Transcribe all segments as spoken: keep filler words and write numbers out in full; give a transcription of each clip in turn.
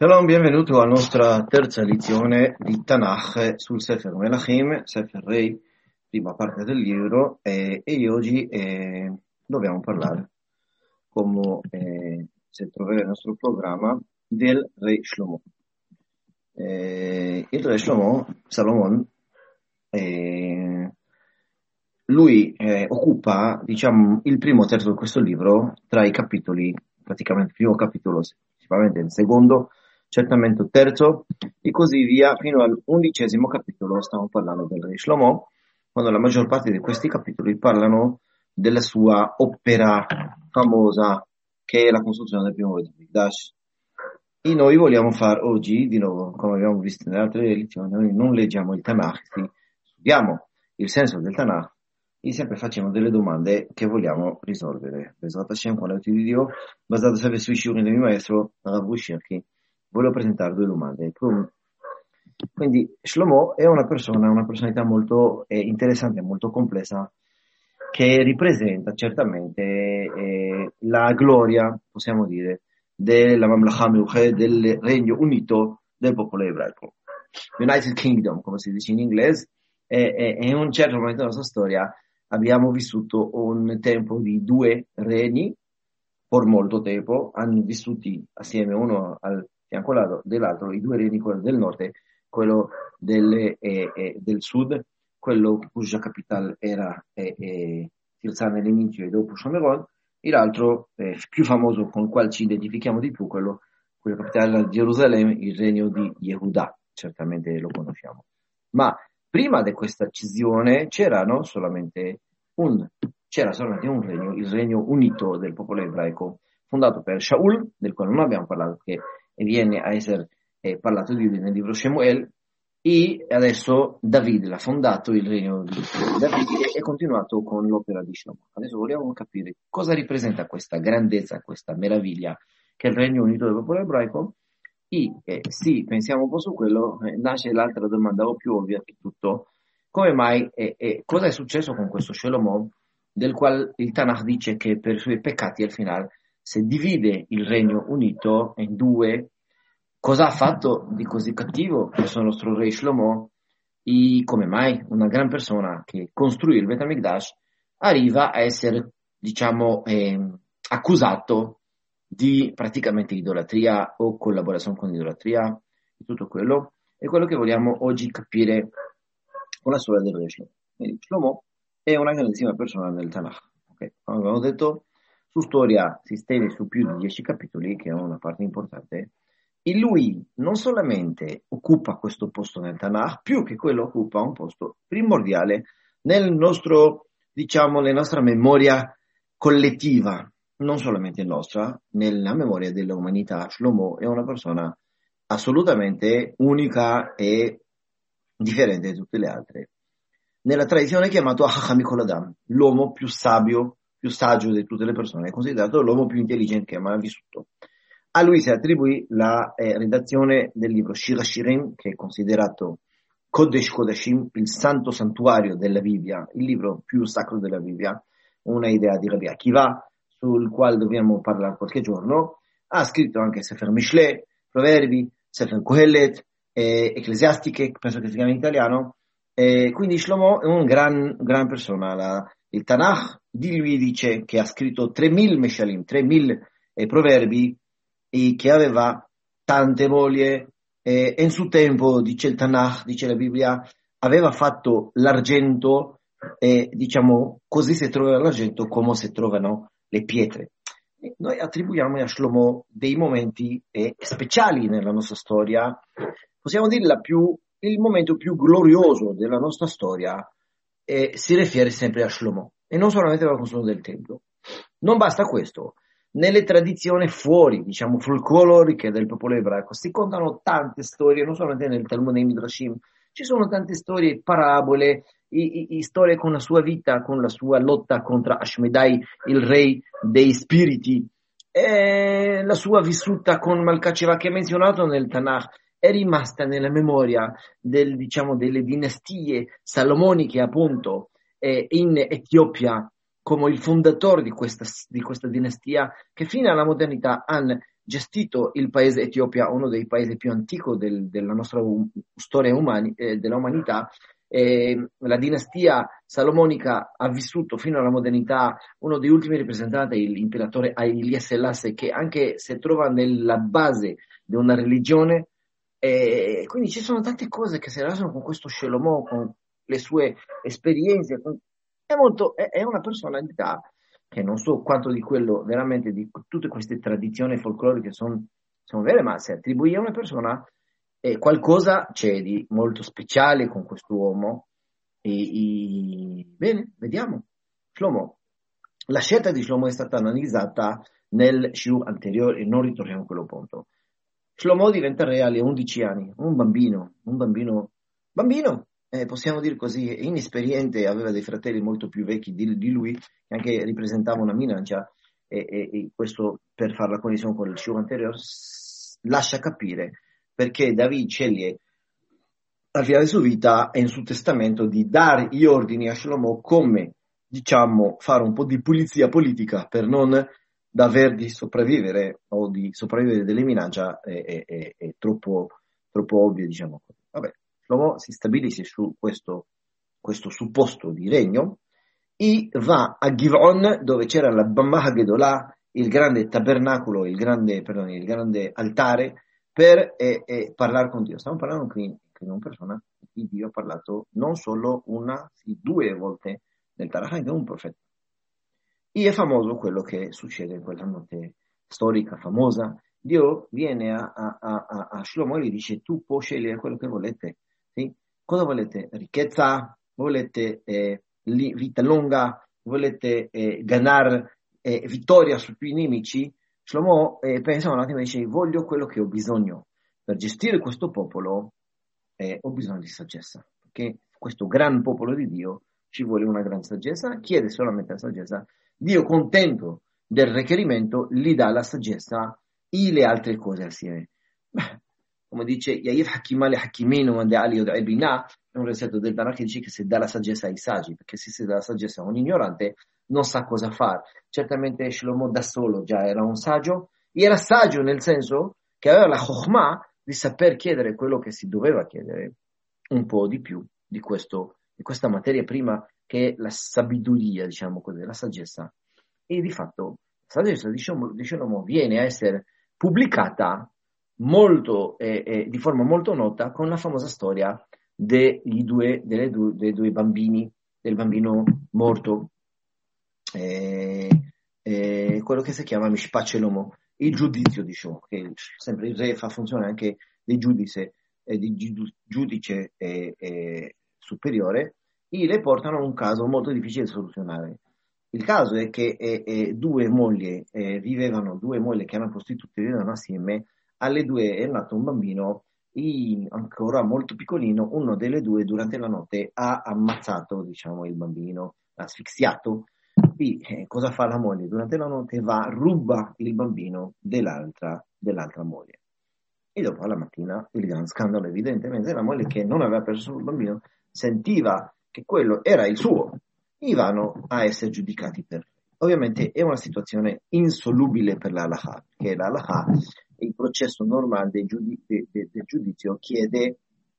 Shalom, benvenuto alla nostra terza lezione di Tanakh sul Sefer Melachim, Sefer Rei, prima parte del libro, eh, e oggi eh, dobbiamo parlare, come eh, si trova nel nostro programma, del Re Shlomo. Eh, il Re Shlomo, Salomon, eh, lui eh, occupa, diciamo, il primo terzo di questo libro tra i capitoli, praticamente il primo capitolo, sicuramente il secondo, certamente il terzo, e così via, fino all'undicesimo capitolo stiamo parlando del Re Shlomo, quando la maggior parte di questi capitoli parlano della sua opera famosa, che è la costruzione del primo Beit Hamikdash. E noi vogliamo fare oggi, di nuovo, come abbiamo visto nelle altre lezioni, noi non leggiamo il Tanakh, studiamo il senso del Tanakh e sempre facciamo delle domande che vogliamo risolvere. Bezrat Hashem, con l'aiuto di Dio, basato sempre sui shiurim del mio maestro, Rav Shirki, volevo presentare due domande. Quindi Shlomo è una persona, una personalità molto eh, interessante, molto complessa, che ripresenta certamente eh, la gloria, possiamo dire, della Mamlaka Meuched, del regno unito del popolo ebraico. United Kingdom, come si dice in inglese, e, e, e in un certo momento della nostra storia abbiamo vissuto un tempo di due regni, per molto tempo, hanno vissuti assieme uno al fianco dell'altro, i due regni, quello del nord, quello del, eh, eh, del sud, quello cuja capitale era eh, eh, Tirzan all'inizio e dopo Shomeron, e l'altro eh, più famoso con il quale ci identifichiamo di più, quello cuja capitale era Gerusalemme, il regno di Yehuda, certamente lo conosciamo. Ma prima di questa decisione c'era non solamente un, c'era solamente un regno, il regno unito del popolo ebraico, fondato per Shaul, del quale non abbiamo parlato, che viene a essere eh, parlato di nel libro Shemuel, e adesso David l'ha fondato il regno di Davide e continuato con l'opera di Shlomo. Adesso vogliamo capire cosa rappresenta questa grandezza, questa meraviglia che è il regno unito del popolo ebraico. E eh, sì, pensiamo un po' su quello, eh, nasce l'altra domanda o più ovvia che tutto: come mai e eh, eh, cosa è successo con questo Shlomo, del quale il Tanakh dice che per i suoi peccati al finale si divide il regno unito in due? Cosa ha fatto di così cattivo questo nostro re Shlomo? E come mai una gran persona che costruì il Beit Hamikdash arriva a essere, diciamo, eh, accusato di praticamente idolatria o collaborazione con idolatria e tutto quello? È quello che vogliamo oggi capire con la storia del re Shlomo. Quindi Shlomo è una grandissima persona nel Tanakh. Okay? Come abbiamo detto, su storia si stende su più di dieci capitoli, che è una parte importante. E lui non solamente occupa questo posto nel Tanakh, più che quello occupa un posto primordiale nel nostro, diciamo, nella nostra memoria collettiva, non solamente nostra, nella memoria dell'umanità. Shlomo è una persona assolutamente unica e differente da tutte le altre. Nella tradizione è chiamato Hacham Kol Adam, l'uomo più sabio, più saggio di tutte le persone, è considerato l'uomo più intelligente che ha mai vissuto. A lui si attribuì la eh, redazione del libro Shir HaShirim, che è considerato Kodesh Kodashim, il santo santuario della Bibbia, il libro più sacro della Bibbia, una idea di Rabbi Akiva, sul quale dobbiamo parlare qualche giorno. Ha scritto anche Sefer Mishle, Proverbi, Sefer Kohelet, eh, Ecclesiastiche, penso che si chiama in italiano. Eh, quindi Shlomo è un gran, gran persona. La, il Tanakh di lui dice che ha scritto tremila Meshalim, tremila eh, proverbi, e che aveva tante mogli, e in suo tempo, dice il Tanakh, dice la Bibbia, aveva fatto l'argento, e diciamo così si trova l'argento come si trovano le pietre. E noi attribuiamo a Shlomo dei momenti eh, speciali nella nostra storia, possiamo dire la più, il momento più glorioso della nostra storia eh, si riferisce sempre a Shlomo, e non solamente alla costruzione del Tempio. Non basta questo. Nelle tradizioni fuori, diciamo, folcloriche del popolo ebraico si contano tante storie, non solamente nel Talmud e nei Midrashim, ci sono tante storie, parabole, i, i, i storie con la sua vita, con la sua lotta contro Ashmedai, il re dei spiriti, e la sua vissuta con Malkacheva, che è menzionato nel Tanakh, è rimasta nella memoria del, diciamo, delle dinastie salomoniche, appunto, eh, in Etiopia, come il fondatore di questa, di questa dinastia, che fino alla modernità hanno gestito il paese Etiopia, uno dei paesi più antichi del, della nostra um, storia umani, eh, della umanità. Eh, la dinastia salomonica ha vissuto fino alla modernità. Uno degli ultimi rappresentanti è l'imperatore Haile Selassie, che anche se trova nella base di una religione, eh, quindi ci sono tante cose che si relacionano con questo Shlomo, con le sue esperienze. Con... È, molto, è, è una personalità che non so quanto di quello veramente, di tutte queste tradizioni folcloriche sono, sono vere, ma se attribuì a una persona, eh, qualcosa c'è di molto speciale con quest'uomo. E, e... Bene, vediamo. Shlomo. La scelta di Shlomo è stata analizzata nel shiur anteriore e non ritorniamo a quello punto. Shlomo diventa re alle undici anni, un bambino, un bambino, bambino, eh, possiamo dire così, inesperiente, aveva dei fratelli molto più vecchi di, di lui, che anche rappresentava una minaccia, e, e, e questo, per fare la connessione con il shiur anteriore, s- lascia capire perché David sceglie al finale della sua vita e in suo testamento di dare gli ordini a Shlomo come, diciamo, fare un po' di pulizia politica per non d'aver di sopravvivere o di sopravvivere delle minacce è, è, è, è troppo, troppo ovvio, diciamo. Vabbè, Shlomo si stabilisce su questo, questo supposto di regno e va a Giv'on, dove c'era la Bamah Gedolah, il grande tabernacolo, il grande, perdone, il grande altare, per eh, eh, parlare con Dio. Stiamo parlando qui con una persona di Dio ha parlato non solo una, sì, due volte nel Tanakh, anche un profeta. E è famoso quello che succede in quella notte storica, famosa. Dio viene a, a, a, a Shlomo e gli dice: tu puoi scegliere quello che volete. Sì? Cosa volete? Ricchezza? Volete eh, vita lunga? Volete eh, ganare eh, vittoria sui tuoi nemici? Shlomo eh, pensa un attimo e dice: voglio quello che ho bisogno. Per gestire questo popolo eh, ho bisogno di saggezza. Perché questo gran popolo di Dio ci vuole una gran saggezza, chiede solamente la saggezza. Dio, contento del requerimento, gli dà la saggezza e le altre cose assieme. Beh, come dice Yair Hakimale Hakimino Mande Ali Od Ebina, è un versetto del Tanakh che dice che si dà la saggezza ai saggi, perché se si dà la saggezza a un ignorante non sa cosa fare. Certamente Shlomo da solo già era un saggio, e era saggio nel senso che aveva la chokhmah di saper chiedere quello che si doveva chiedere, un po' di più di questo, di questa materia prima che è la sabiduria, diciamo così, la saggezza. E di fatto la saggezza di Shlomo viene a essere pubblicata molto, eh, eh, di forma molto nota con la famosa storia degli due, delle due, dei due bambini, del bambino morto, eh, eh, quello che si chiama Mishpat Shlomo, il giudizio di Shlomo, che sempre il re fa funzionare anche di giudice, eh, di giudice eh, eh, superiore, e le portano a un caso molto difficile da soluzionare. Il caso è che eh, eh, due mogli eh, vivevano, due mogli che erano prostitute vivevano assieme, alle due è nato un bambino e ancora molto piccolino, uno delle due durante la notte ha ammazzato, diciamo, il bambino, l'ha asfissiato. E eh, cosa fa la moglie? Durante la notte va, ruba il bambino dell'altra, dell'altra moglie. E dopo alla mattina il gran scandalo, evidentemente, la moglie che non aveva perso il bambino sentiva che quello era il suo e vanno a essere giudicati per. Ovviamente è una situazione insolubile per la halakha, perché la halakha, il processo normale del, giudiz- de- de- del giudizio, chiede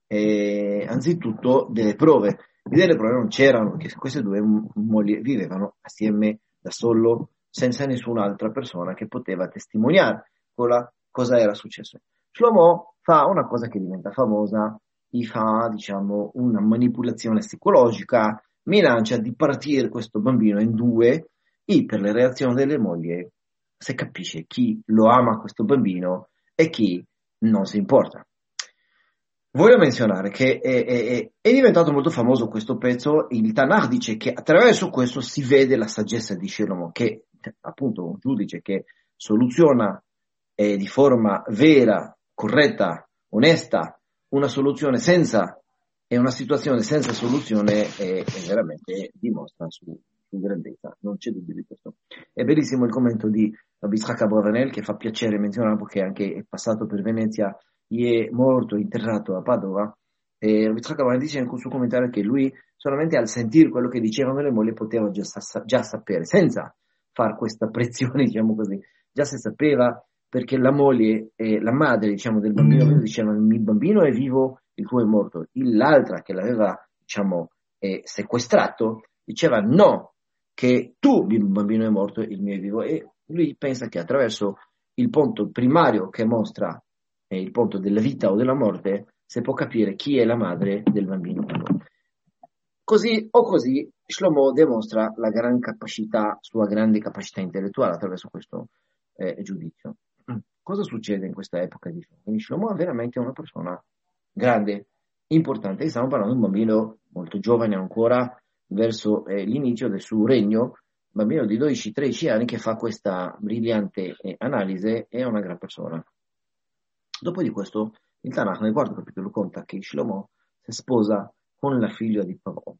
eh, anzitutto delle prove. E delle prove non c'erano, che queste due mogli vivevano assieme da solo, senza nessun'altra persona che poteva testimoniare cosa era successo. Shlomo fa una cosa che diventa famosa, gli fa, diciamo, una manipolazione psicologica, minaccia di partire questo bambino in due e per le reazioni delle mogli si capisce chi lo ama questo bambino e chi non si importa. Voglio menzionare che è, è, è diventato molto famoso questo pezzo, il Tanakh dice che attraverso questo si vede la saggezza di Shlomo, che appunto un giudice che soluziona eh, di forma vera, corretta, onesta, una soluzione senza, è una situazione senza soluzione e, e veramente dimostra su, su grandezza, non c'è dubbio di questo. È bellissimo il commento di Rabbi Yitzhak Abravanel, che fa piacere menzionare perché anche è passato per Venezia, è morto, interrato a Padova, e Rabbi Yitzhak Abravanel dice in questo commentario che lui solamente al sentire quello che dicevano le mogli poteva già, già sapere, senza far questa pressione, diciamo così, già si sapeva perché la moglie, e la madre, diciamo, del bambino vivo dicevano il bambino è vivo, il tuo è morto. L'altra che l'aveva, diciamo, eh, sequestrato diceva no, che tu, il bambino è morto, il mio è vivo. E lui pensa che attraverso il punto primario che mostra eh, il punto della vita o della morte, si può capire chi è la madre del bambino vivo. Così o così Shlomo dimostra la gran capacità, sua grande capacità intellettuale attraverso questo eh, giudizio. Cosa succede in questa epoca di Shlomo? Quindi Shlomo è veramente una persona grande, importante, e stiamo parlando di un bambino molto giovane ancora, verso eh, l'inizio del suo regno, un bambino di dodici tredici anni che fa questa brillante eh, analisi, è una gran persona. Dopo di questo, il Tanakh nel quarto capitolo conta che Shlomo si sposa con la figlia di Parò,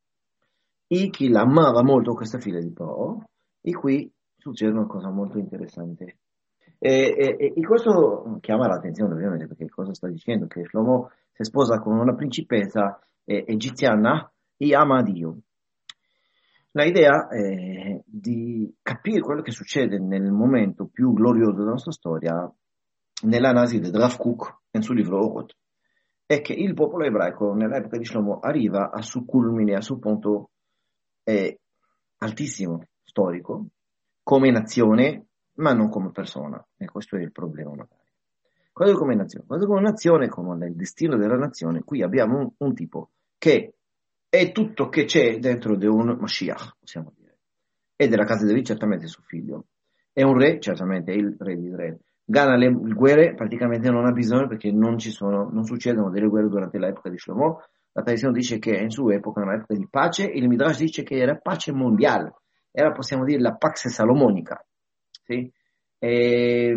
e che l'amava molto questa figlia di Parò, e qui succede una cosa molto interessante. E, e, e questo chiama l'attenzione ovviamente, perché cosa sta dicendo? Che Shlomo si sposa con una principessa eh, egiziana e ama Dio. La idea è di capire quello che succede nel momento più glorioso della nostra storia, nell'analisi di Rav Kook nel suo libro Orot, è che il popolo ebraico nell'epoca di Shlomo arriva al suo culmine, al suo punto eh, altissimo, storico, come nazione, ma non come persona. E questo è il problema magari. Cosa come nazione? Cosa come nazione, come il destino della nazione, qui abbiamo un, un tipo che è tutto che c'è dentro di un Mashiach, possiamo dire. E della casa di David certamente suo figlio. È un re, certamente è il re di Israele. Gana le guerre, praticamente non ha bisogno perché non ci sono, non succedono delle guerre durante l'epoca di Shlomo. La tradizione dice che in sua epoca era un'epoca di pace, e il Midrash dice che era pace mondiale. Era, possiamo dire, la Pax Salomonica. Sì? E,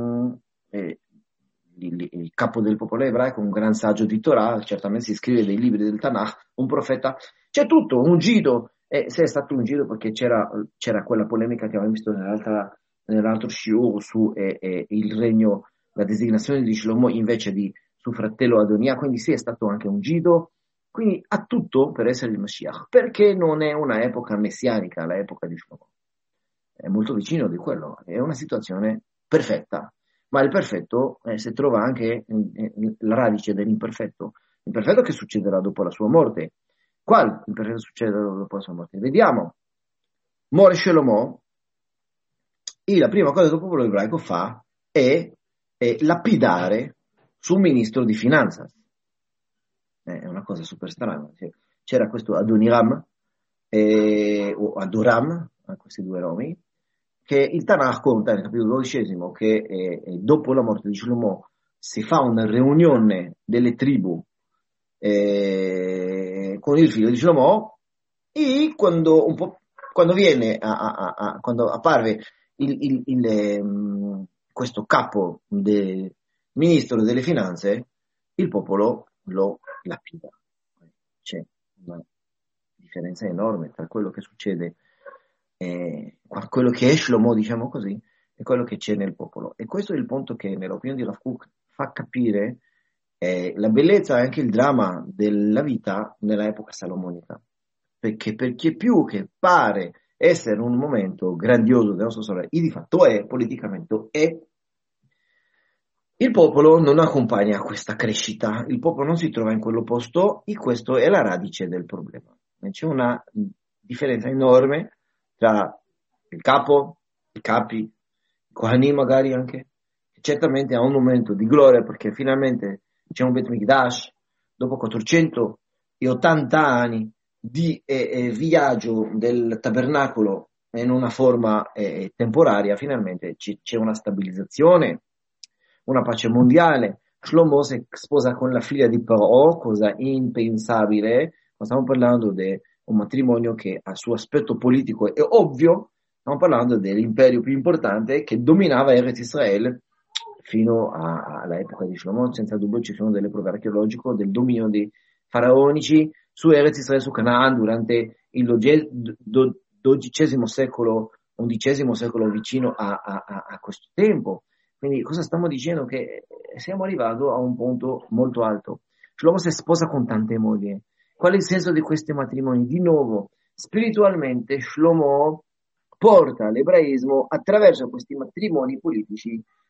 e, il, il capo del popolo ebraico, un gran saggio di Torah, certamente si scrive dei libri del Tanakh, un profeta, c'è tutto, un ungido, e se è stato ungido perché c'era, c'era quella polemica che avevamo visto nell'altra, nell'altro shiur su eh, eh, il regno, la designazione di Shlomo invece di suo fratello Adonia, quindi sì, è stato anche ungido, quindi ha tutto per essere il Mashiach, perché non è una epoca messianica, l'epoca di Shlomo. È molto vicino di quello, è una situazione perfetta, ma il perfetto eh, si trova anche in, in, la radice dell'imperfetto, l'imperfetto che succederà dopo la sua morte. Qual imperfetto succederà dopo la sua morte? Vediamo, muore Shlomo, e la prima cosa che il popolo ebraico fa è, è lapidare sul ministro di finanza. È una cosa super strana. C'era questo Adoniram eh, o Adoram, questi due nomi, che il Tanakh conta nel capitolo dodicesimo che eh, dopo la morte di Shlomo si fa una riunione delle tribù eh, con il figlio di Shlomo, e quando, un po', quando viene a, a, a, quando apparve il, il, il, um, questo capo del ministro delle finanze, il popolo lo lapida. C'è una differenza enorme tra quello che succede eh, quello che è Shlomo, diciamo così, e quello che c'è nel popolo. E questo è il punto che nell'opinione di Rav Kook fa capire eh, la bellezza e anche il dramma della vita nell'epoca salomonica, perché per chi è più che pare essere un momento grandioso della nostra storia, e di fatto è, politicamente è, il popolo non accompagna questa crescita, il popolo non si trova in quello posto, e questo è la radice del problema. C'è una differenza enorme tra il capo, i capi, i Kohanim magari anche, che certamente ha un momento di gloria perché finalmente c'è un Bet Mikdash, dopo quattrocentottanta anni di eh, eh, viaggio del tabernacolo in una forma eh, temporanea, finalmente c- c'è una stabilizzazione, una pace mondiale. Shlomo si sposa con la figlia di Parò, cosa impensabile, ma stiamo parlando di un matrimonio che ha il suo aspetto politico è ovvio, stiamo parlando dell'imperio più importante che dominava Eretz Israele fino a, all'epoca di Shlomo. Senza dubbio ci sono delle prove archeologiche del dominio dei faraonici su Eretz Israele, su Canaan, durante il dodicesimo secolo, undicesimo secolo, vicino a, a, a questo tempo. Quindi cosa stiamo dicendo? Che siamo arrivati a un punto molto alto. Shlomo si sposa con tante mogli. Qual è il senso di questi matrimoni? Di nuovo, spiritualmente Shlomo porta l'ebraismo attraverso questi matrimoni politici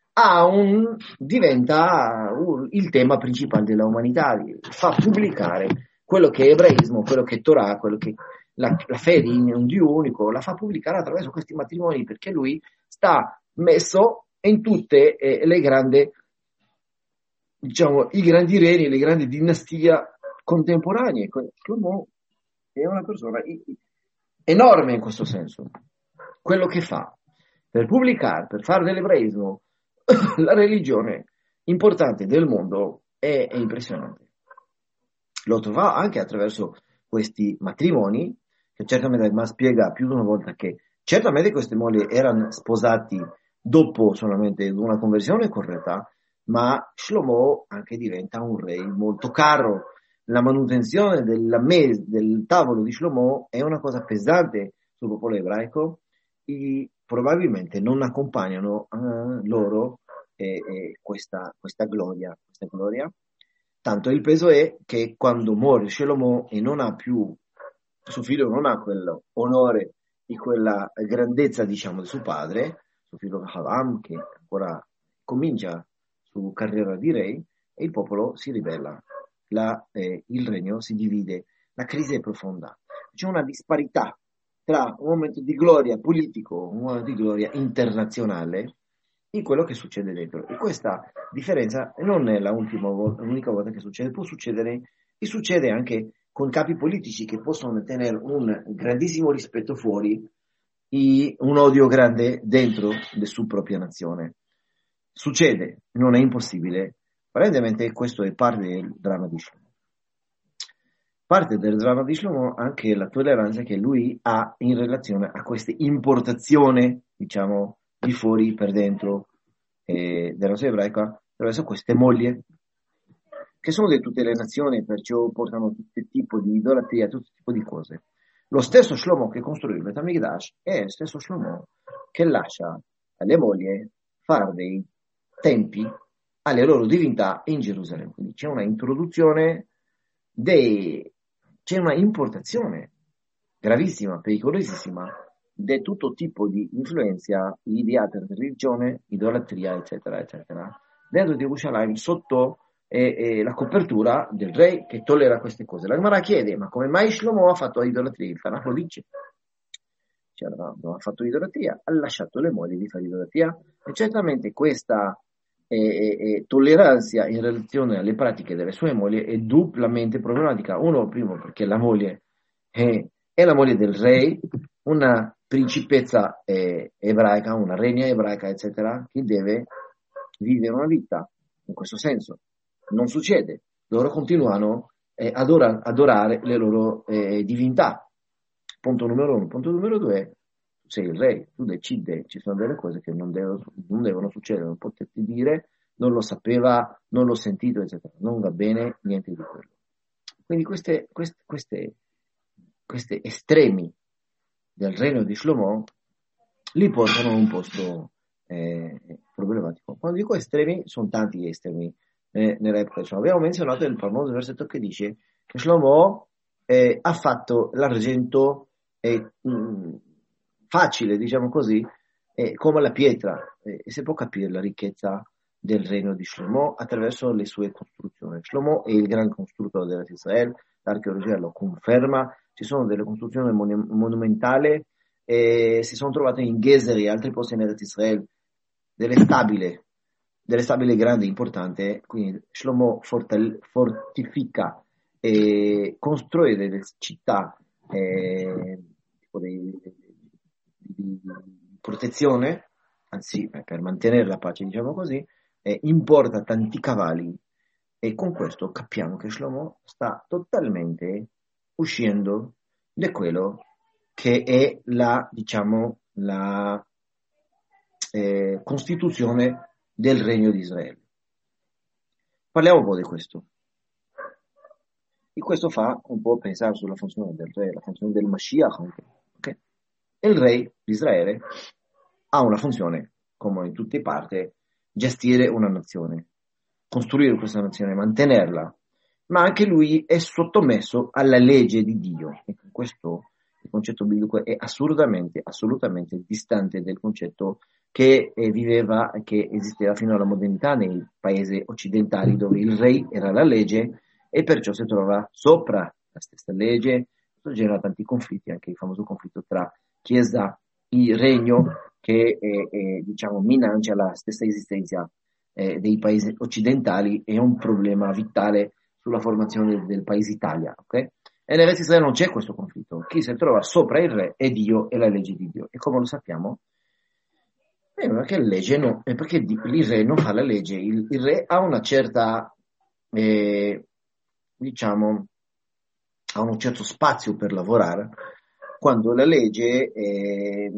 ha un, diventa un, il tema principale della umanità, fa pubblicare quello che è ebraismo, quello che è Torah, quello che la, la fede in un Dio unico, la fa pubblicare attraverso questi matrimoni, perché lui sta messo in tutte eh, le grandi, diciamo, i grandi regni, le grandi dinastie contemporanee. Shlomo è una persona enorme in questo senso. Quello che fa per pubblicare, per fare dell'ebraismo la religione importante del mondo è, è impressionante. Lo trova anche attraverso questi matrimoni, che certamente ma spiega più di una volta che certamente queste mogli erano sposati dopo solamente una conversione corretta, ma Shlomo anche diventa un re molto caro. La manutenzione della mes- del tavolo di Shlomo è una cosa pesante sul popolo ebraico e probabilmente non accompagnano uh, loro eh, eh, questa, questa gloria, questa gloria. Tanto il peso è che quando muore Shlomo e non ha più, suo figlio non ha quell'onore e quella grandezza, diciamo, di suo padre, suo figlio Havam, che ancora comincia su carriera di re, e il popolo si ribella, la, eh, il regno si divide, la crisi è profonda, c'è una disparità tra un momento di gloria politico, un momento di gloria internazionale, in quello che succede dentro. E questa differenza non è la ultima volta, l'unica volta che succede, può succedere e succede anche con capi politici che possono tenere un grandissimo rispetto fuori e un odio grande dentro la sua propria nazione. Succede, non è impossibile. Apparentemente questo è parte del dramma di Shlomo. Parte del dramma di Shlomo anche la tolleranza che lui ha in relazione a queste importazioni, diciamo, di fuori per dentro eh, della nazione ebraica, attraverso queste mogli, che sono di tutte le nazioni, perciò portano tutto tipo di idolatria, tutto tipo di cose. Lo stesso Shlomo che costruì il Bet HaMikdash è lo stesso Shlomo che lascia alle mogli fare dei tempi alle loro divinità in Gerusalemme. Quindi c'è una introduzione dei, c'è una importazione gravissima, pericolosissima di tutto tipo di influenza di altre religioni, idolatria, eccetera, eccetera, dentro di Gerusalemme sotto eh, eh, la copertura del re che tollera queste cose. La Gemara chiede, ma come mai Shlomo ha fatto idolatria? Il Tanakh lo dice. Cioè, no, non ha fatto idolatria, ha lasciato le mogli di fare idolatria, e certamente questa eh, eh, tolleranza in relazione alle pratiche delle sue mogli è duplamente problematica. Uno, primo, perché la moglie è, è la moglie del re, una principessa eh, ebraica, una regna ebraica, eccetera, che deve vivere una vita in questo senso. Non succede, loro continuano eh, ad adora- adorare le loro eh, divinità. Punto numero uno. Punto numero due, sei il re, tu decidi, ci sono delle cose che non devono, non devono succedere, non poterti dire, non lo sapeva, non l'ho sentito, eccetera. Non va bene niente di quello. Quindi queste, queste, queste, queste estremi del regno di Shlomo li portano a un posto eh, problematico. Quando dico estremi, sono tanti estremi eh, nell'epoca. Cioè, abbiamo menzionato il famoso versetto che dice che Shlomo eh, ha fatto l'argento eh, mh, facile, diciamo così, eh, come la pietra, eh, e si può capire la ricchezza del regno di Shlomo attraverso le sue costruzioni. Shlomo è il gran costruttore dell'Israele, l'archeologia lo conferma, ci sono delle costruzioni mon- monumentali, eh, si sono trovate in Gezer e altri posti in Eretz Israele, delle stabili, delle stabili grandi, importanti, quindi Shlomo fortal- fortifica e costruire delle città eh, tipo di, di, di protezione, anzi per mantenere la pace, diciamo così, eh, importa tanti cavalli, e con questo capiamo che Shlomo sta totalmente uscendo da quello che è la, diciamo, la eh, costituzione del Regno di Israele. Parliamo un po' di questo. E questo fa un po' pensare sulla funzione del re, la funzione del Mashiach anche. Okay? Il re di Israele ha una funzione, come in tutte parti, gestire una nazione, costruire questa nazione, mantenerla, ma anche lui è sottomesso alla legge di Dio. E questo il concetto biblico è assolutamente, assolutamente distante dal concetto che eh, viveva, che esisteva fino alla modernità nei paesi occidentali dove il re era la legge e perciò si trova sopra la stessa legge. Questo genera tanti conflitti, anche il famoso conflitto tra Chiesa e Regno che eh, eh, diciamo minaccia la stessa esistenza eh, dei paesi occidentali, è un problema vitale sulla formazione del paese Italia, ok? E nel resto Israele non c'è questo conflitto. Chi si trova sopra il re è Dio e la legge di Dio. E come lo sappiamo? Eh, perché il legge no, è perché di- il re non fa la legge. Il, il re ha una certa, eh, diciamo, ha un certo spazio per lavorare, quando la legge eh,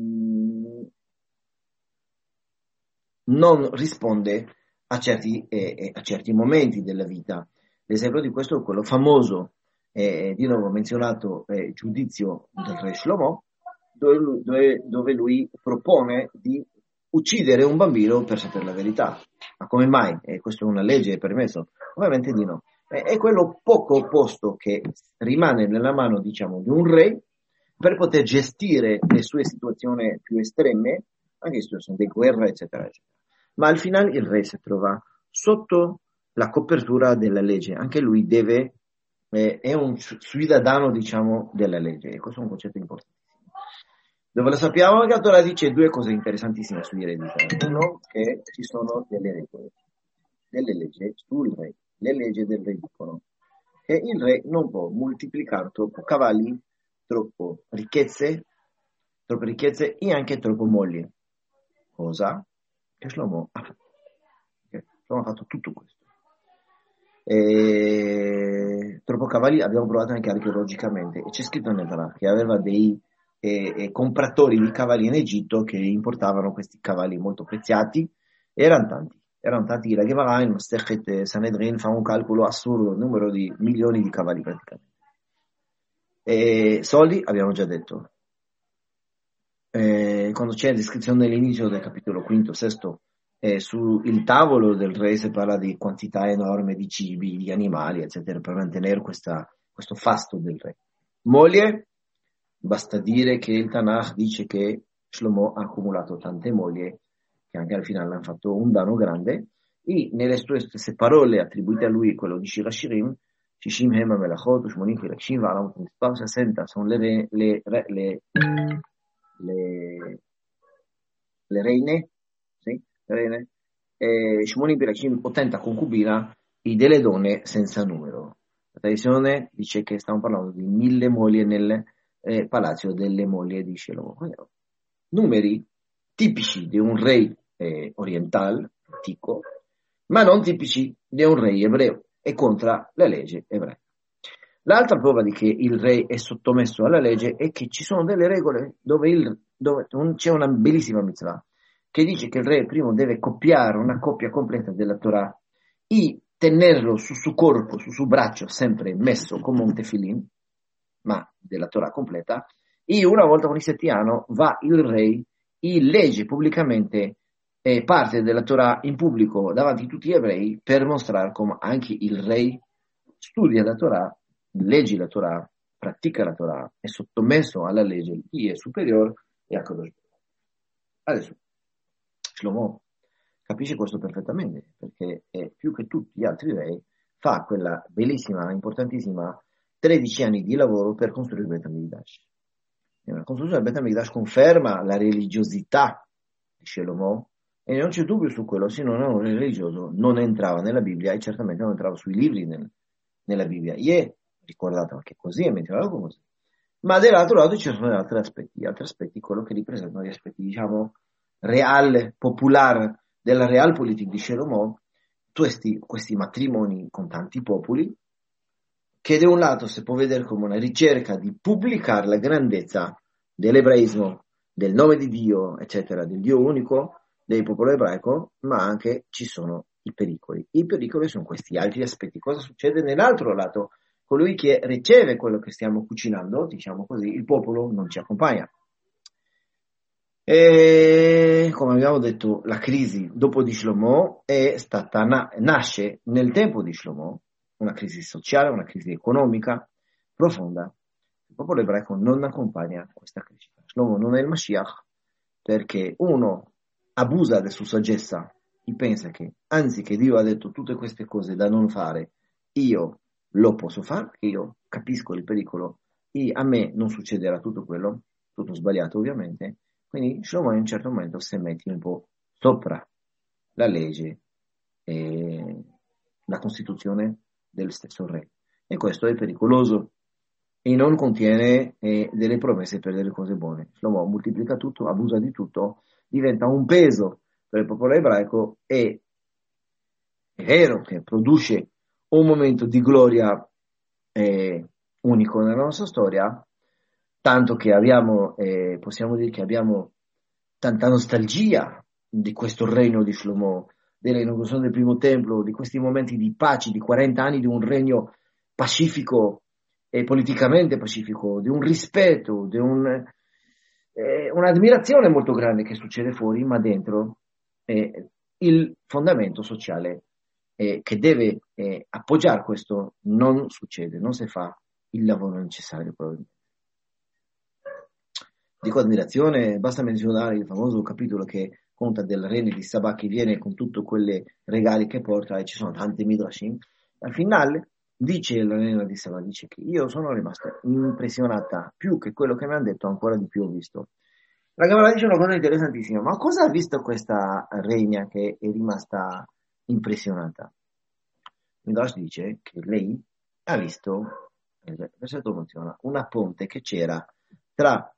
non risponde a certi, eh, eh, a certi momenti della vita. L'esempio di questo è quello famoso, eh, di nuovo menzionato, eh, giudizio del re Shlomo, dove lui, dove, dove lui propone di uccidere un bambino per sapere la verità. Ma come mai? E questa è una legge, è permesso? Ovviamente di no. È, è quello poco posto che rimane nella mano, diciamo, di un re per poter gestire le sue situazioni più estreme, anche in situazioni di guerra, eccetera, eccetera. Ma al finale il re si trova sotto la copertura della legge, anche lui deve, eh, è un ciudadano, diciamo, della legge, e questo è un concetto importantissimo. Dove lo sappiamo che la Torah dice due cose interessantissime sugli eredità. Uno, che ci sono delle regole, delle leggi sul re. Le leggi del re dicono che il re non può moltiplicare troppo cavalli, troppo ricchezze, troppe ricchezze e anche troppo mogli. Cosa? Che Shlomo ha fatto. Okay. Shlomo ha fatto tutto questo. E... Troppo cavalli abbiamo provato anche archeologicamente e c'è scritto nel Tanakh che aveva dei e, e compratori di cavalli in Egitto che importavano questi cavalli molto preziati, erano tanti, erano tanti. La Gemara in Masechet Sanhedrin fa un calcolo assurdo, il numero di milioni di cavalli praticamente. E soldi abbiamo già detto. Eh, quando c'è la descrizione all'inizio del capitolo quinto, sesto, eh, sul tavolo del re si parla di quantità enorme di cibi, di animali, eccetera, per mantenere questa, questo fasto del re. Moglie, basta dire che il Tanakh dice che Shlomo ha accumulato tante mogli che anche al finale hanno fatto un danno grande, e nelle sue stesse parole attribuite a lui, quello di Shir Hashirim, שישים הם המלאכות ושמונים חילקים ועל מספר sessanta sono le, le, le, le, le, le reine, sì, le reine, e shmonim pirachim, ottanta concubina e delle donne senza numero. La tradizione dice che stiamo parlando di mille mogli nel eh, palazzo delle mogli di Shlomo. Numeri tipici di un re eh, orientale, antico, ma non tipici di un re ebreo e contro la legge ebrea. L'altra prova di che il re è sottomesso alla legge è che ci sono delle regole dove, il, dove c'è una bellissima mitzvah che dice che il re primo deve copiare una copia completa della Torah e tenerlo sul suo corpo, sul suo braccio, sempre messo come un tefillin, ma della Torah completa, e una volta ogni settimana va il re e legge pubblicamente eh, parte della Torah in pubblico davanti a tutti gli ebrei per mostrare come anche il re studia la Torah, legge la Torah, pratica la Torah, è sottomesso alla legge di chi è superiore e a Kadosh Baruch Hu. Adesso Shlomo capisce questo perfettamente perché è più che tutti gli altri re fa quella bellissima, importantissima tredici anni di lavoro per costruire il Bet HaMikdash. La costruzione del Bet HaMikdash conferma la religiosità di Shlomo e non c'è dubbio su quello, se non era un religioso non entrava nella Bibbia e certamente non entrava sui libri nel, nella Bibbia. E è ricordato anche così, è menzionato così. Ma dall'altro lato ci sono altri aspetti, altri aspetti, quello che ripresentano gli aspetti, diciamo, real, popolare, della realpolitik di Shlomo, questi, questi matrimoni con tanti popoli, che da un lato si può vedere come una ricerca di pubblicare la grandezza dell'ebraismo, del nome di Dio, eccetera, del Dio unico, del popolo ebraico, ma anche ci sono i pericoli. I pericoli sono questi altri aspetti. Cosa succede nell'altro lato? Colui che riceve quello che stiamo cucinando, diciamo così, il popolo non ci accompagna. E come abbiamo detto, la crisi dopo di Shlomo è stata, na- nasce nel tempo di Shlomo, una crisi sociale, una crisi economica profonda. Il popolo ebraico non accompagna questa crescita. Shlomo non è il Mashiach perché uno abusa della sua saggezza e pensa che, anziché Dio ha detto tutte queste cose da non fare, io lo posso fare, perché io capisco il pericolo e a me non succederà tutto quello, tutto sbagliato ovviamente, quindi Shlomo in un certo momento si mette un po' sopra la legge e la Costituzione del stesso re. E questo è pericoloso e non contiene eh, delle promesse per delle cose buone. Shlomo moltiplica tutto, abusa di tutto, diventa un peso per il popolo ebraico e è vero che produce un momento di gloria eh, unico nella nostra storia, tanto che abbiamo, eh, possiamo dire che abbiamo tanta nostalgia di questo regno di Shlomo, dell'inaugurazione del primo templo, di questi momenti di pace, di quaranta anni di un regno pacifico e politicamente pacifico, di un rispetto, di un, eh, un'ammirazione molto grande che succede fuori, ma dentro eh, il fondamento sociale eh, che deve eh, appoggiare questo non succede, non si fa il lavoro necessario probabilmente. Dico ammirazione, basta menzionare il famoso capitolo che conta del re di Sabà che viene con tutti quei regali che porta e ci sono tanti midrashim. Al finale dice la reina di Sabà, dice che io sono rimasta impressionata, più che quello che mi hanno detto ancora di più ho visto. La Gemara dice una cosa interessantissima, ma cosa ha visto questa regna che è rimasta impressionata? Midrash dice che lei ha visto, il versetto menziona, una ponte che c'era tra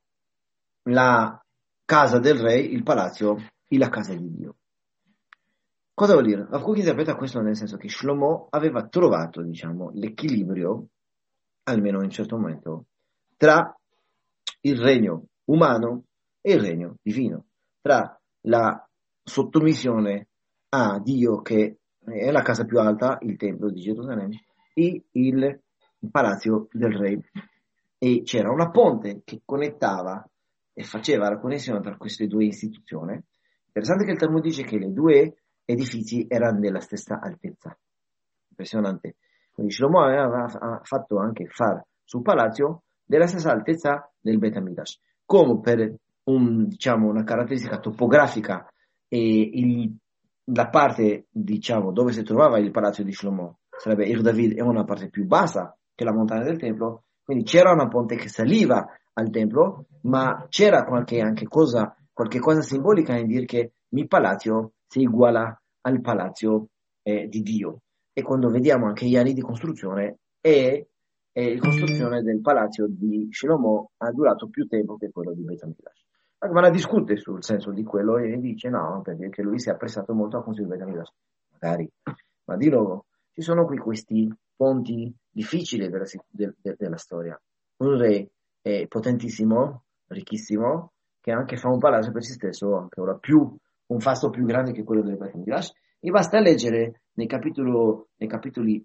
la casa del re, il palazzo e la casa di Dio. Cosa vuol dire? Alcuni interpretano questo nel senso che Shlomo aveva trovato, diciamo, l'equilibrio, almeno in un certo momento, tra il regno umano e il regno divino, tra la sottomissione a Dio che è la casa più alta, il tempio di Gerusalemme, e il palazzo del re. E c'era una ponte che connettava e faceva la connessione tra queste due istituzioni. Interessante che il Talmud dice che le due edifici erano della stessa altezza. Impressionante. Quindi Shlomo aveva fatto anche far sul palazzo della stessa altezza del Bet Hamidrash. Come per un, diciamo, una caratteristica topografica e il, la parte, diciamo, dove si trovava il palazzo di Shlomo, sarebbe Ir David, è una parte più bassa che la montagna del Templo, quindi c'era una ponte che saliva al Templo, ma c'era qualche anche cosa, qualche cosa simbolica in dire che il palazzo si uguala al palazzo eh, di Dio. E quando vediamo anche gli anni di costruzione, è, è la costruzione del palazzo di Shlomo ha durato più tempo che quello di Bet Hamidrash. La Gemara discute sul senso di quello e dice no, perché lui si è appressato molto a costruire Bet Hamidrash. Magari, ma di nuovo, ci sono qui questi ponti difficili della, de, de, della storia. Un re è potentissimo, ricchissimo, che anche fa un palazzo per se stesso, anche ora più, un fasto più grande che quello del Bet Hamidrash, e basta leggere nei, capitolo, nei capitoli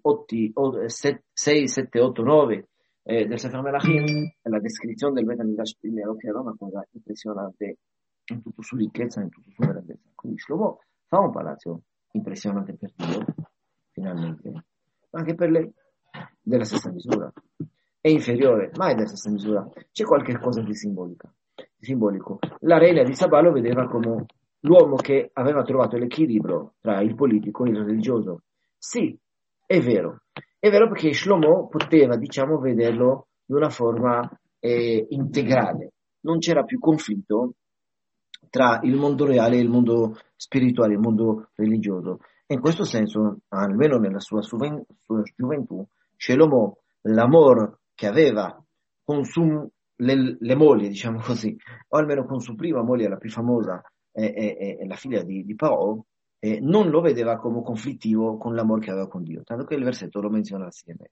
sei, sette, otto, nove eh, del Sefer Melachim la descrizione del Bet Hamidrash primero, che era una cosa impressionante in tutto su ricchezza, in tutto su grandezza. Quindi Shlomo fa un palazzo impressionante per Dio, finalmente, ma anche per lei, della stessa misura. È inferiore, ma è della stessa misura. C'è qualche cosa di simbolica, di simbolico. La reina di Sabà lo vedeva come l'uomo che aveva trovato l'equilibrio tra il politico e il religioso. Sì, è vero. È vero perché Shlomo poteva, diciamo, vederlo di una forma eh, integrale. Non c'era più conflitto tra il mondo reale e il mondo spirituale, il mondo religioso. E in questo senso, almeno nella sua, sua gioventù, Shlomo, l'amore che aveva con su, le, le mogli, diciamo così, o almeno con sua prima moglie, la più famosa, e, e, e la figlia di, di Paro, eh, non lo vedeva come conflittivo con l'amore che aveva con Dio, tanto che il versetto lo menziona assieme.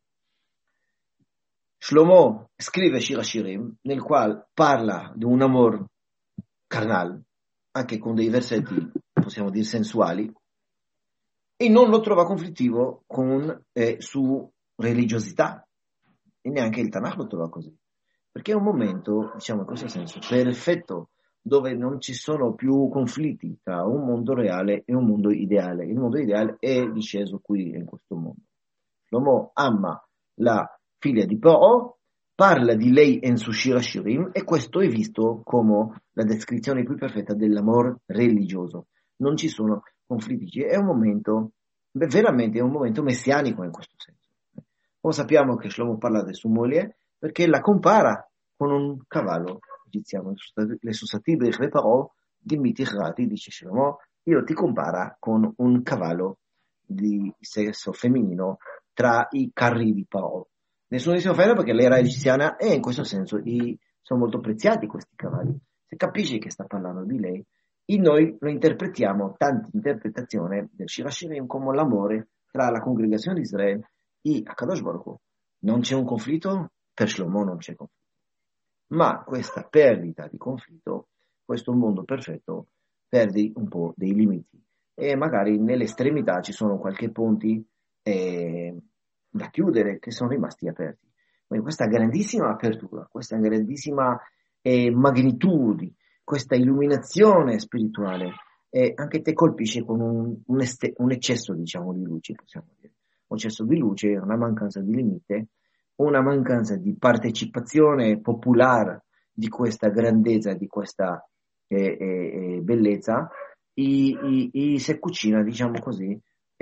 Shlomo scrive Shir HaShirim, nel quale parla di un amore carnal, anche con dei versetti, possiamo dire, sensuali, e non lo trova conflittivo con eh, su religiosità, e neanche il Tanakh lo trova così, perché è un momento, diciamo in questo senso, perfetto, dove non ci sono più conflitti tra un mondo reale e un mondo ideale. Il mondo ideale è disceso qui in questo mondo. Shlomo ama la figlia di Paro, parla di lei in su Shir HaShirim, e questo è visto come la descrizione più perfetta dell'amore religioso. non ci sono conflitti, è un momento, veramente è un momento messianico in questo senso. O sappiamo che Shlomo parla di sua moglie perché la compara con un cavallo egiziano, le suscettibili le parole di Mitichrati, dice Shlomo, io ti compara con un cavallo di sesso femminile tra i carri di Paro. Nessuno si offende perché l'era egiziana e in questo senso i, sono molto preziati questi cavalli. Se capisci che sta parlando di lei, e noi lo interpretiamo, tante interpretazioni del Shir Hashirim come l'amore tra la congregazione di Israele e Akadosh Baruch Hu. Non c'è un conflitto? Per Shlomo non c'è conflitto. Ma questa perdita di conflitto, questo mondo perfetto, perde un po' dei limiti. E magari nell'estremità ci sono qualche ponti eh, da chiudere che sono rimasti aperti. Quindi questa grandissima apertura, questa grandissima eh, magnitudine, questa illuminazione spirituale, eh, anche te colpisce con un, un, este- un eccesso, diciamo, di luce, possiamo dire. Un eccesso di luce, una mancanza di limite, una mancanza di partecipazione popolare di questa grandezza, di questa eh, eh, bellezza, e, e, e si cucina, diciamo così,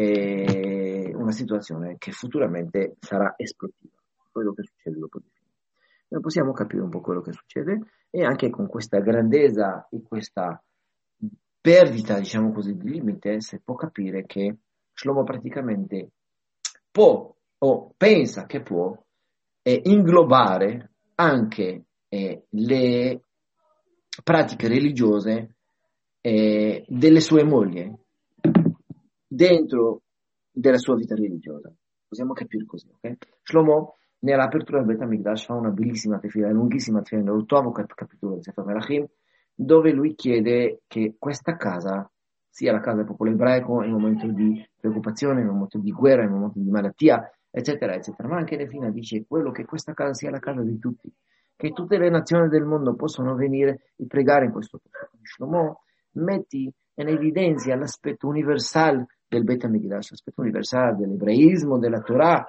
eh, una situazione che futuramente sarà esplosiva, quello che succede dopo di fine. Noi possiamo capire un po' quello che succede e anche con questa grandezza e questa perdita, diciamo così, di limite, si può capire che Shlomo praticamente può o pensa che può eh, inglobare anche eh, le pratiche religiose eh, delle sue mogli dentro della sua vita religiosa. Possiamo capire così, ok? Shlomo nell'apertura del Bet HaMikdash fa una bellissima tefila, lunghissima tefila, nell'ottavo cap- capitolo del Sefer Melachim, dove lui chiede che questa casa sia la casa del popolo ebraico in un momento di preoccupazione, in un momento di guerra, in un momento di malattia, eccetera, eccetera. Ma anche nella dice quello che questa casa sia la casa di tutti, che tutte le nazioni del mondo possono venire e pregare in questo posto. Shlomo metti in evidenza l'aspetto universale del Bet HaMikdash, l'aspetto universale dell'ebraismo, della Torah.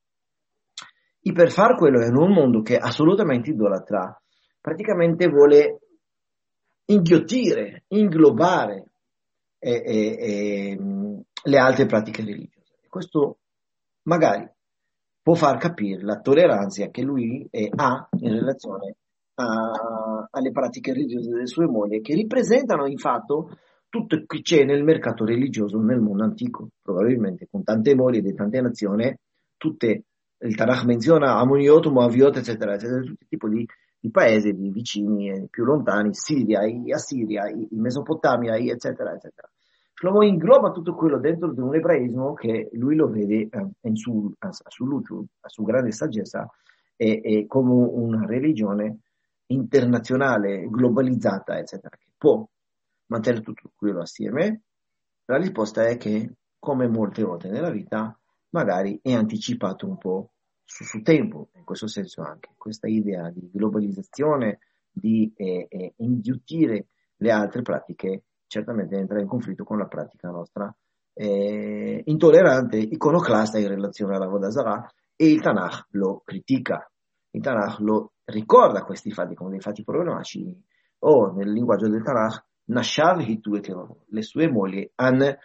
E per far quello in un mondo che è assolutamente idolatra, praticamente vuole inghiottire, inglobare eh, eh, eh, le altre pratiche religiose. Questo magari può far capire la tolleranza che lui eh, ha in relazione a, alle pratiche religiose delle sue mogli, che ripresentano in fatto tutto che c'è nel mercato religioso nel mondo antico, probabilmente con tante mogli di tante nazioni, tutte, il Tanakh menziona Ammoniot, Moaviot, eccetera, eccetera, tutti i tipi di, di paesi, di vicini, eh, più lontani, Siria, i, Assiria, i, i Mesopotamia, i, eccetera, eccetera. Shlomo ingloba tutto quello dentro di un ebraismo che lui lo vede eh, in su, a, a su luce, a su grande saggezza, e, e come una religione internazionale, globalizzata, eccetera, che può mantenere tutto quello assieme. La risposta è che, come molte volte nella vita, magari è anticipato un po' su, su tempo, in questo senso anche. Questa idea di globalizzazione, di eh, eh, inghiottire le altre pratiche, certamente entra in conflitto con la pratica nostra eh, intollerante, iconoclasta in relazione alla Vodazara, e il Tanakh lo critica. Il Tanakh lo ricorda questi fatti come dei fatti problematici, o nel linguaggio del Tanakh, Nashav Hitu et le sue mogli hanno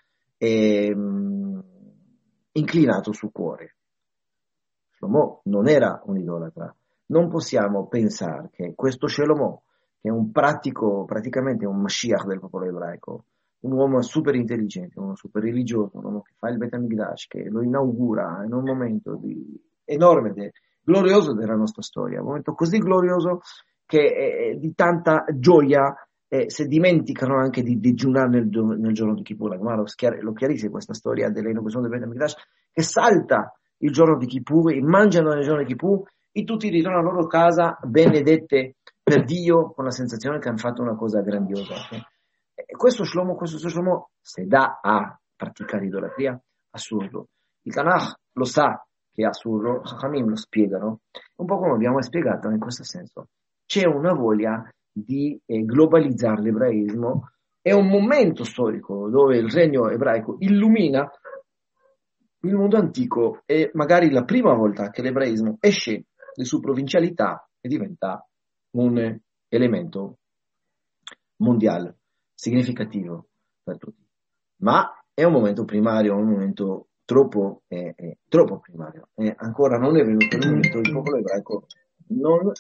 ehm, inclinato sul cuore. Shlomo non era un idolatra. Non possiamo pensare che questo Shlomo, che è un pratico, praticamente un Mashiach del popolo ebraico, un uomo super intelligente, un uomo super religioso, un uomo che fa il Bet HaMikdash, che lo inaugura in un momento di, enorme, de, glorioso della nostra storia, un momento così glorioso che è di tanta gioia, eh, se dimenticano anche di digiunare nel, nel giorno di Kippur. La Gemara lo, lo chiarisce questa storia dell'inaugurazione del Bet HaMikdash, che salta il giorno di Kippur e mangiano nel giorno di Kippur e tutti ritornano alla loro casa benedette per Dio con la sensazione che hanno fatto una cosa grandiosa. E questo Shlomo, questo Shlomo se dà a praticare idolatria, assurdo. Il Tanakh lo sa che è assurdo, Chachamim lo spiegano, un po' come abbiamo spiegato in questo senso. C'è una voglia di eh, globalizzare l'ebraismo, è un momento storico dove il regno ebraico illumina il mondo antico, è magari la prima volta che l'ebraismo esce le sue provincialità e diventa un elemento mondiale significativo per tutti. ma è un momento primario, un momento troppo, eh, eh, troppo primario. E ancora non è venuto il momento, il popolo ebraico non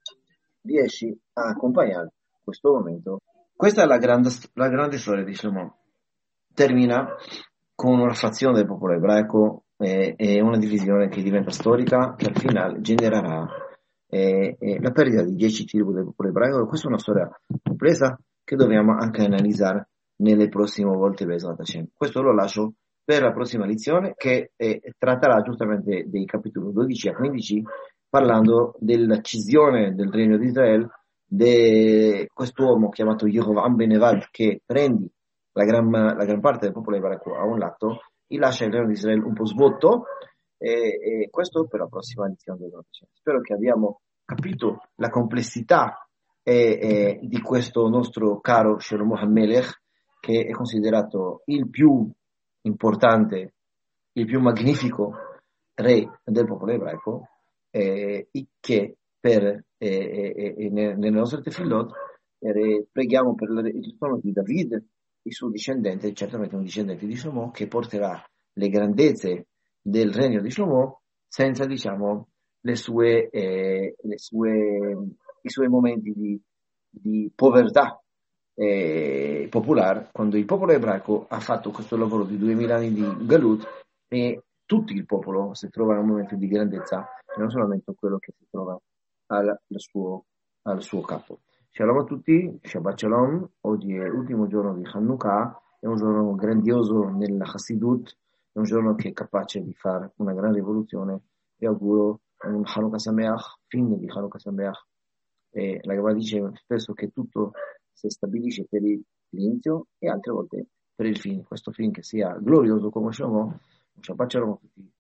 riesce a accompagnare questo momento. Questa è la grande, la grande storia di Shlomo. Termina con una frazione del popolo ebraico eh, e una divisione che diventa storica, che al finale genererà eh, eh, la perdita di dieci tribù del popolo ebraico. Questa è una storia complessa che dobbiamo anche analizzare nelle prossime volte. Questo lo lascio per la prossima lezione, che eh, tratterà giustamente dei capitoli dodici a quindici, parlando della decisione del Regno di Israele, di quest'uomo chiamato Yerovam ben Nevat, che prende la gran, la gran parte del popolo ebraico a un lato e lascia il Regno di Israele un po' svuoto, e, e questo per la prossima lezione del Novecento. Spero che abbiamo capito la complessità eh, eh, di questo nostro caro Shlomo HaMelech, che è considerato il più importante, il più magnifico re del popolo ebraico, eh, che per, eh, eh, eh, nelle nostre tefillot eh, preghiamo per il trono di David, il suo discendente, certamente un discendente di Shlomo, che porterà le grandezze del regno di Shlomo senza, diciamo, le sue, eh, le sue, i suoi momenti di, di povertà eh, popolare, quando il popolo ebraico ha fatto questo lavoro di duemila anni di Galut, e tutto il popolo si trova in un momento di grandezza, non solamente quello che si trova al, al, suo, al suo capo. Shalom a tutti, Shabbat Shalom. Oggi è l'ultimo giorno di Hanukkah, è un giorno grandioso nella Hassidut, è un giorno che è capace di fare una grande rivoluzione. Vi auguro un Hanukkah Sameach, fine di Hanukkah Sameach. E la Gemara dice spesso che tutto si stabilisce per l'inizio e altre volte per il fine. Questo fine che sia glorioso come Shlomo. Shabbat Shalom a tutti.